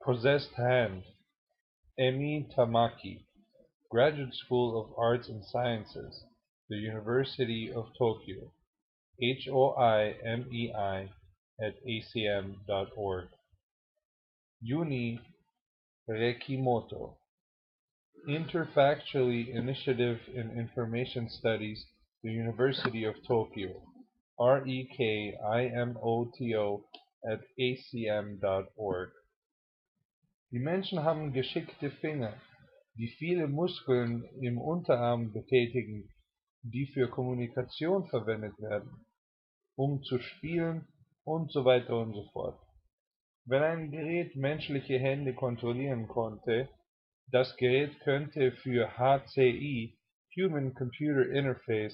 Possessed Hand, Emi Tamaki, Graduate School of Arts and Sciences, the University of Tokyo, hoimei@acm.org. Juni Rekimoto, Interfactually Initiative in Information Studies, the University of Tokyo, rekimoto@acm.org. Die Menschen haben geschickte Finger, die viele Muskeln im Unterarm betätigen, die für Kommunikation verwendet werden, um zu spielen und so weiter und so fort. Wenn ein Gerät menschliche Hände kontrollieren konnte, das Gerät könnte für HCI, Human Computer Interface,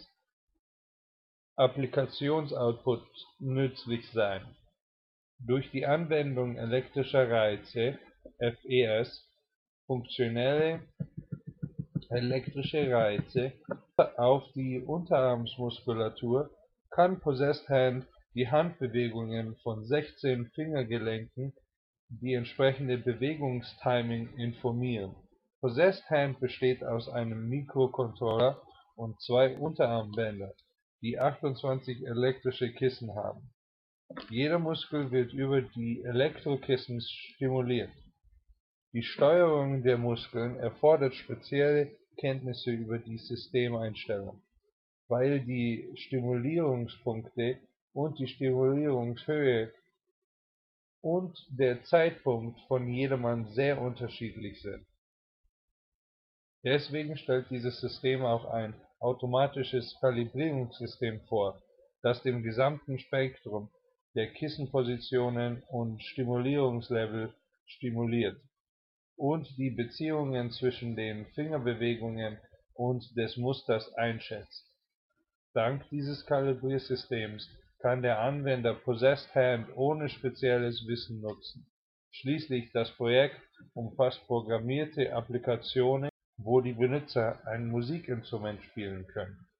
Applikationsoutput nützlich sein. Durch die Anwendung elektrischer Reize, FES, funktionelle elektrische Reize auf die Unterarmsmuskulatur, kann Possessed Hand die Handbewegungen von 16 Fingergelenken, die entsprechende Bewegungstiming informieren. Possessed Hand besteht aus einem Mikrocontroller und 2 Unterarmbänder, die 28 elektrische Kissen haben. Jeder Muskel wird über die Elektrokissen stimuliert. Die Steuerung der Muskeln erfordert spezielle Kenntnisse über die Systemeinstellung, weil die Stimulierungspunkte und die Stimulierungshöhe und der Zeitpunkt von jedermann sehr unterschiedlich sind. Deswegen stellt dieses System auch ein automatisches Kalibrierungssystem vor, das dem gesamten Spektrum der Kissenpositionen und Stimulierungslevel stimuliert und die Beziehungen zwischen den Fingerbewegungen und des Musters einschätzt. Dank dieses Kalibriersystems kann der Anwender Possessed Hand ohne spezielles Wissen nutzen. Schließlich das Projekt umfasst programmierte Applikationen, wo die Benutzer ein Musikinstrument spielen können.